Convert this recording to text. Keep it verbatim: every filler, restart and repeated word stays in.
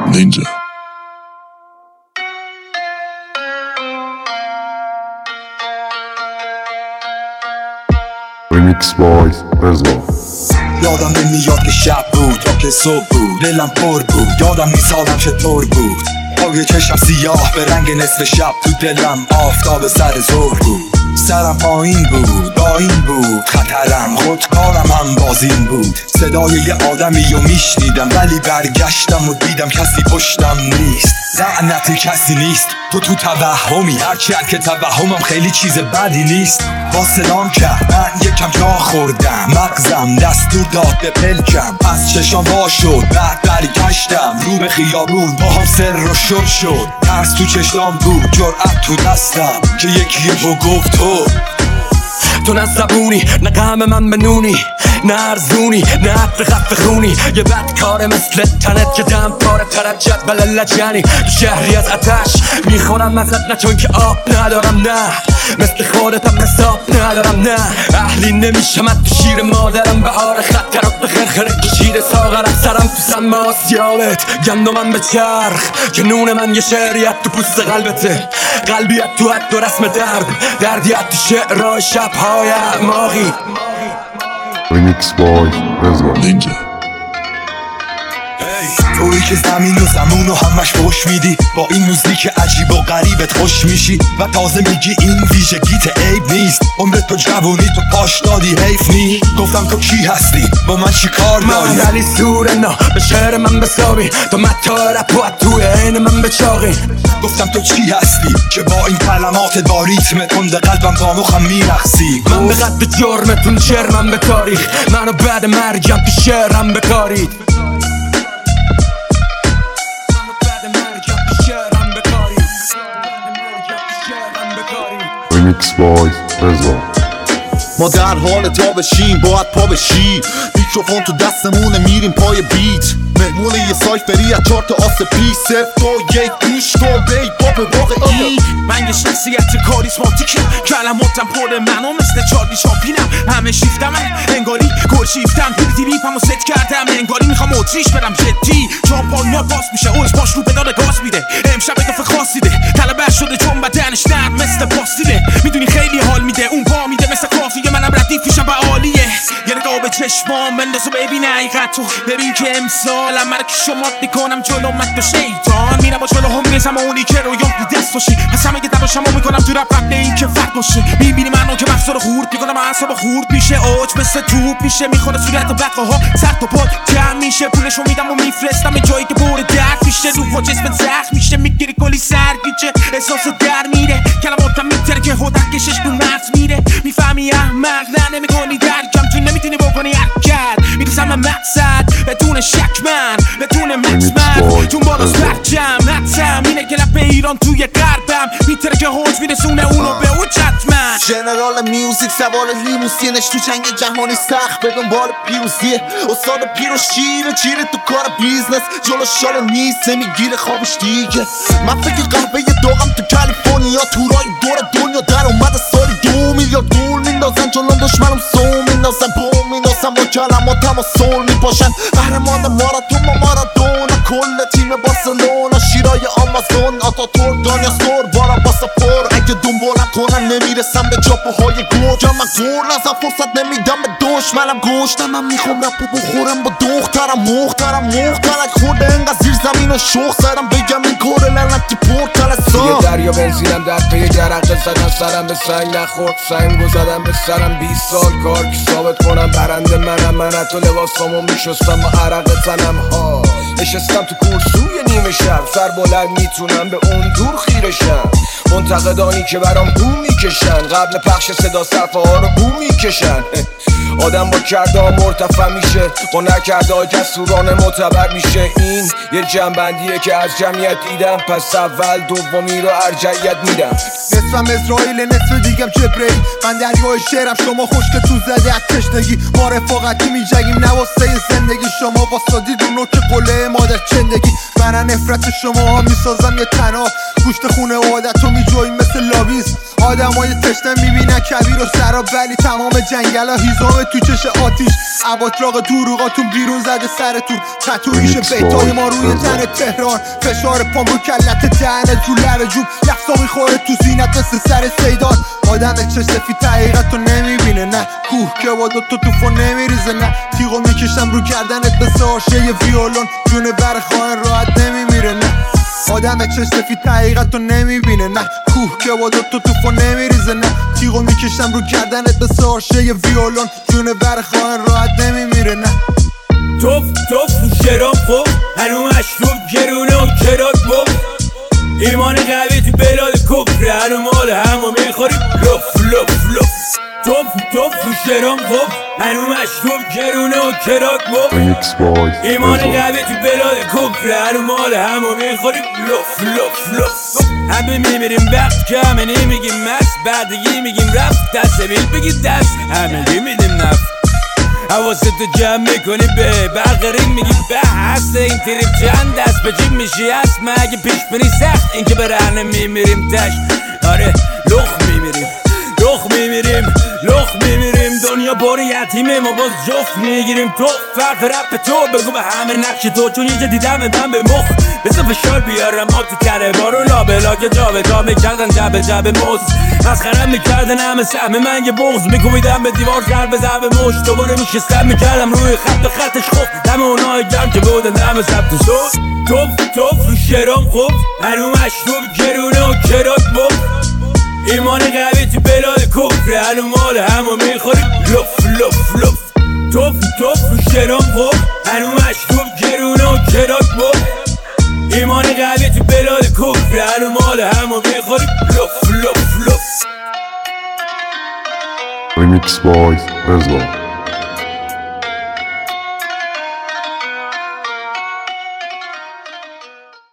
Ninja. Remix Boys رضا. یادم نمیاد که شب بود یا که صبح بود، دلم پر بود، یادم نیست حالم چطور بود. پای چشم سیاه به رنگ نصف شب، تو دلم آفتاب سر ظهر بود. سرم پایین بود، با این بود خطرم، خودکارم هم بازین بود. صدای یه آدمی رو میشنیدم ولی برگشتم و دیدم کسی پشتم نیست. لعنتی کسی نیست، تو تو توهمی، هرچند که توهمم خیلی چیز بدی نیست. با صدام کرد من یکم جا خوردم، مغزم دستور داد به پلکم. از چشام وا شد بعد برگشتم رو به خیابون، با هم سر رو شد شد. ترس تو چشام بود، جرأت تو دستم که یکی رو گفت تو تو نه زبونی، نه غم من بنونی، نه ارزونی، نه عطر خفه خونی. یه بدکاره مثل تنت که دم پاره ترجت بله لجنی. تو شهری از آتش میخورم ازت، نه چون که آب ندارم، نه مثل خودتم حساب ندارم، نه اهلی نمیشم تو شیر مادرم. بهار خطر و به خرخره کشیده ساغرم، سرم تو سم آسیابت، گندمم به چرخ که نون من یه شعریت تو پوست قلبته. قلبیت تو حد و رسم درد، دردیت تو شعرهای شبهای اعماقی. Remix Boys رضا. Ninja. تویی که زمین و زمون و همش خوش میدی، با این موزیک عجیب و غریبت خوش میشی و تازه میگی این ویژگیت عیب نیست. عمرت تو جوونی تو پاش دادی حیف نی. گفتم تو کی هستی، با من چی کار داری؟ من علی سورنا به شهر من بسابی، تو متا رپ و توی عین من بچاقی. گفتم تو چی هستی که با این کلمات با ریتم تند قلبم با مخم میرقصی. من به قد جرمتون شرمم به تاریخ، منو بعد مرگم تو شعرم بکارید. Remix Boys رضا. ما در حال تا بشیم باید پا بشیم، میکروفون تو دستمونه میریم پای بیت. مهمون یه سایفری از چهار تا آس پیش، صفر دو یک گوش کن بی پاپ واقعی. من یه شخصیت کاریسماتیکم، کلماتم پر منو مثل چارلی چاپینم. همه شیفتم من انگاری گل شیفتم، پیریتی ریپمو ست کردم انگاری میخوام اتریش برم جدی. چامپانیا باز میشه اوش باش رو بدال گاز میده، امشب اضافه خاصی ده. طلبه شده چون بدنش نرم مثل پاستیله، میدونی خیلی حال میده اون پا میده مثل کافی. منم ردیف میشم و عالیه، یه نگاه به چشمام بنداز و ببین حقیقتو. ببین که امسالم مرا که شمات میکنم جلو مد و شیطان. میرم با جلو هم میرسم و اونی که رویام تو دست باشی. پس همه که تلاشم رو میکنم تو رپ قبل این که فرد باشه. میبینی منو که مغزا رو خورد میکنم، اعصاب خورد میشه، اوج مثل توپ میشه، میخوره صورت بقاها سر تا پا جمع میشه. پولشو میدم و میفرستم جایی که پر درد میشه، روح و جسمت زخم میشه، میگیری کلی سرگیجه، احساس در میره، کلماتم میتره که هدک کشش تو مغز میره. میفهمی احمق نه نمیکنی درکم، تو نمیتونی بکنی حرکت. میرسم مقصد بدون شک من، بدون مطمئن چون بالاست برجم. نتم اینه که رپ ایران توی قلبم میتره که حوج میرسونه اونو به اوج حتما. ژنرال میوزیک سوار لیموسینش تو جنگ جهانی سخت به دنبال پیروزیه. استاد پیر و شیر چیره تو کار بیزنس، جلو شال نیست نمیگیره خوابش دیگه. من فکر قهوه داغم تو کالیفرنیا، تورای دور دنیا در اومده سالی دو میلیارد دور میندازن جلو دشمنم سو میندازن بوم میندازن با کلماتم و سول میپاشن. قهرمان ماراتون با مارادونا، کل تیم بارسلونا، شیرای آمازون، آتاتورک دانیا سور بارا باسا پر. اگه دنبالم کنن نمیرسم به چاپوهای گوش، من گور نزم فرصت نمیدم به دشمنم گوشتم. من میخوام رپو بخورم با دخترم مخترم مخترک خورده انقدر زیر زمین و شوخ سرم بگم این کور لعنتی پورتال سا. یه دریا بنزینم در پی جرقه زدم، سرم به سنگ نخورد سنگو زدم به سرم. بیست سال کار که ثابت کنم برنده منم، من حتی لباسامو میشستم با عرق زنم ها. نشستم تو کورسوی نیمه شب، سر بلند میتونم به اون دور خیرشم. منتقدانی که برام بو میکشن، قبل پخش صدا صفحه ها رو بو میکشن. آدم با کرده ها مرتفع میشه، با نکرده ها جسورانه معتبر میشه. این یه جنبندیه که از جمعیت دیدم، پس اول دومی رو ارجعیت میدم. نصفم اسرائیل نصف دیگم جبرئیل، من دریای شعرم شما خشک تو زده از تشنگی. ما رفاقتی میجگیم نواسته زندگی، شما واسادید اونو که قله مادر چندگی. من نفرت شما ها میسازم یه تناب، گوشت خونه عادت رو میجویم مثل لابیز. آدم های تشنه میبینن کبیر و سراب، ولی تمام جنگلا هیزم تو چش آتیش عباطراق دروغاتون بیرون زده سرتون تتویش بیتای ما روی تن تهران فشار پام رو کلت دهنت رو لب جوب لفظا میخوره تو زینت مثل سر سیدان آدم چش سفید حقیقت رو نمیبینه نه کوه که با دو تو توفو نمیریزه نه تیغو میکشم رو کردنت به ساشه ی ویولون جون بر خواهن راحت نمیمیره نه آدم چش سفید حقیقت رو نمیبینه نه کوه که با دو تو توفو نمیریزه نه تیغو میکشم رو کردنت به ساشه ی ویولون جون بر خواهن راحت نمیمیره نه توف توف شرام خوب هنو مشروب گرونه و کرات بب ایمان قوی تو بلاد کفر هنو مال همو میخوریم لف لف لف توف توف شرام خوب هنو مشروب گرونه و کرات بب Remix Boys ایمان Rezo. قوی تو بلاد کفر هنو مال همو میخوریم لف لف لف همه میمیریم وقت که همه نمیگیم مست بردگی میگیم رفت دست بیل بگید دست همه میدیم نفت حواست تو جمع میکنی به برقرین میگی به هست این تریب چند دست به جیب میشی هست مگه پیش بینی سخت این که برهنه میمیریم تشت آره لخ میمیریم لخ میمیریم لخ میمیریم دنیا بار یتیمه ما باز جفت میگیریم تو فرق رپ تو بگو به همه نقش تو چون اینجا دیدم دم به مخ بسا فشار بیارم آب تو تره بارو لابلا که جا به جا میکردن جب جب موز مسخرم میکردن همه سهم من یه بغز میکویدم به دیوار کرد به زب مش دوباره میشستم میکردم روی خط به خطش خوب دم اونای گرم که بودن دم ثبت شد توف توف رو شرام خوب هنو مشروب گرونه و کرات بب ایمان قوی تو بلاد کفر هنو مال همو میخوریم لف لف لف توف توف رو شرام خوب هنو مشروب گرونه و کرات بب ایمان قوی تو بلاد کفر هنو مال همو میخوریم لف لف لف Remix Boys Rezo.